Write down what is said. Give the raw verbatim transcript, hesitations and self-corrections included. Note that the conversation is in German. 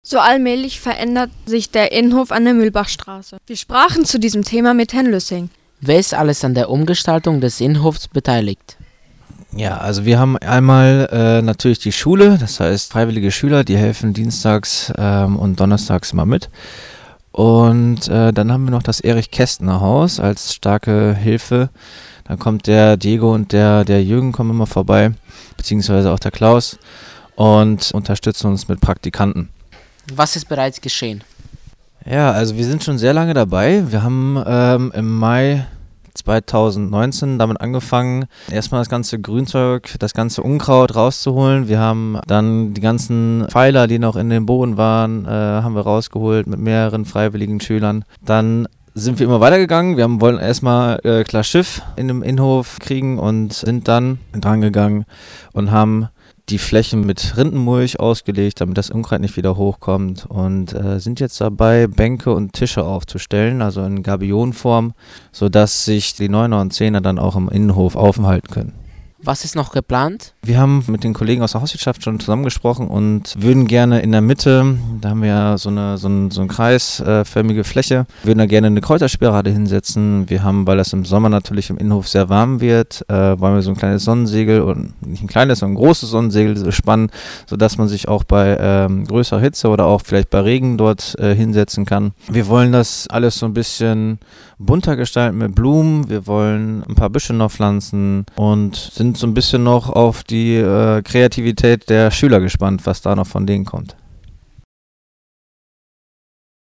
So allmählich verändert sich der Innenhof an der Mühlbachstraße. Wir sprachen zu diesem Thema mit Herrn Lüssing. Wer ist alles an der Umgestaltung des Innenhofs beteiligt? Ja, also wir haben einmal äh, natürlich die Schule, das heißt freiwillige Schüler, die helfen dienstags ähm, und donnerstags immer mit. Und äh, dann haben wir noch das Erich-Kästner-Haus als starke Hilfe. Dann kommt der Diego und der, der Jürgen kommen immer vorbei, beziehungsweise auch der Klaus, und unterstützen uns mit Praktikanten. Was ist bereits geschehen? Ja, also wir sind schon sehr lange dabei. Wir haben ähm, im Mai zweitausendneunzehn damit angefangen, erstmal das ganze Grünzeug, das ganze Unkraut rauszuholen. Wir haben dann die ganzen Pfeiler, die noch in dem Boden waren, äh, haben wir rausgeholt mit mehreren freiwilligen Schülern. Dann sind wir immer weitergegangen. Wir haben, wollen erstmal äh, klar Schiff in dem Innenhof kriegen und sind dann dran gegangen und haben die Flächen mit Rindenmulch ausgelegt, damit das Unkraut nicht wieder hochkommt, und äh, sind jetzt dabei, Bänke und Tische aufzustellen, also in Gabionenform, sodass sich die Neuner und Zehner dann auch im Innenhof aufhalten können. Was ist noch geplant? Wir haben mit den Kollegen aus der Hauswirtschaft schon zusammengesprochen und würden gerne in der Mitte, da haben wir ja so eine, so ein, so eine kreisförmige Fläche, würden da gerne eine Kräuterspirade hinsetzen. Wir haben, weil das im Sommer natürlich im Innenhof sehr warm wird, äh, wollen wir so ein kleines Sonnensegel, und nicht ein kleines, sondern ein großes Sonnensegel spannen, sodass man sich auch bei ähm, größerer Hitze oder auch vielleicht bei Regen dort äh, hinsetzen kann. Wir wollen das alles so ein bisschen bunter gestalten mit Blumen. Wir wollen ein paar Büsche noch pflanzen und sind so ein bisschen noch auf die äh, Kreativität der Schüler gespannt, was da noch von denen kommt.